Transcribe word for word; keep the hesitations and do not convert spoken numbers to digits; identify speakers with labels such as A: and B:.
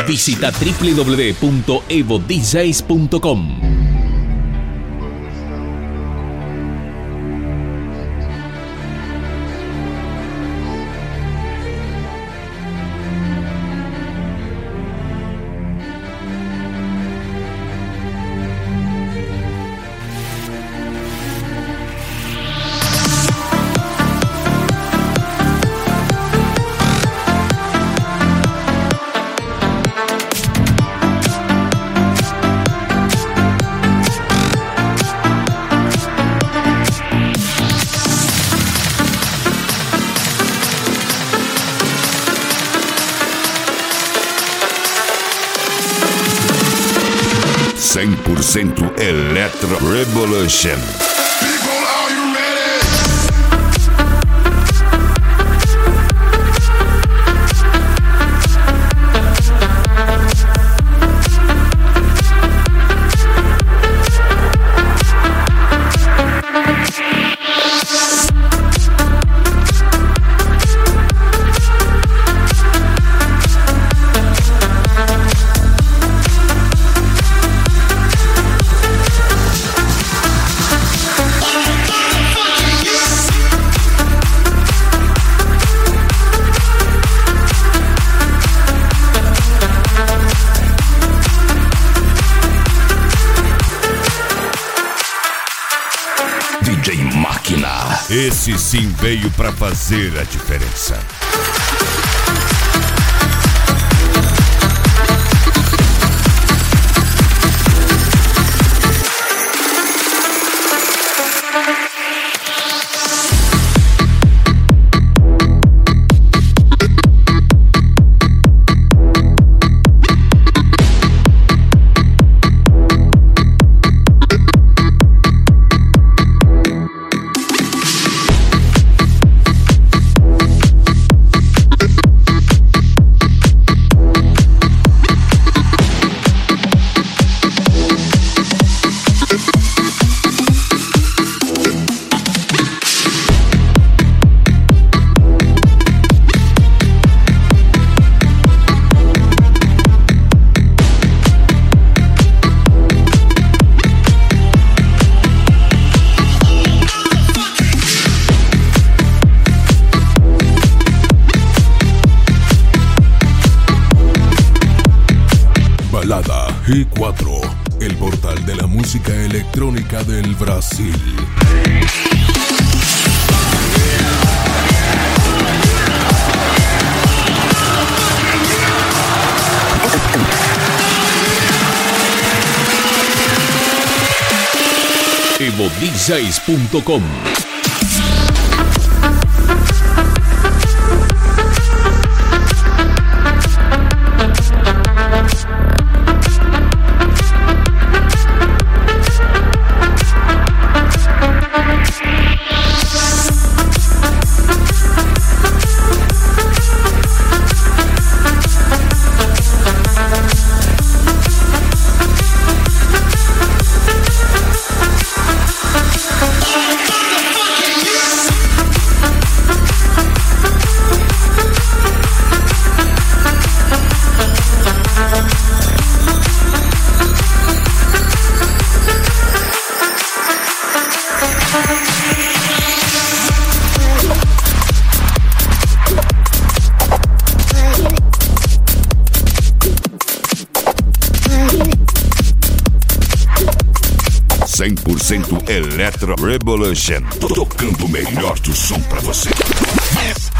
A: Visita w w w punto evo d js punto com.
B: cem por cento Electro Revolution. D J Máquina. Esse sim veio pra fazer a diferença. Balada G cuatro, el portal de la música electrónica del Brasil. evo d js punto com. cem por cento Electro Revolution. Tocando o melhor do som pra você.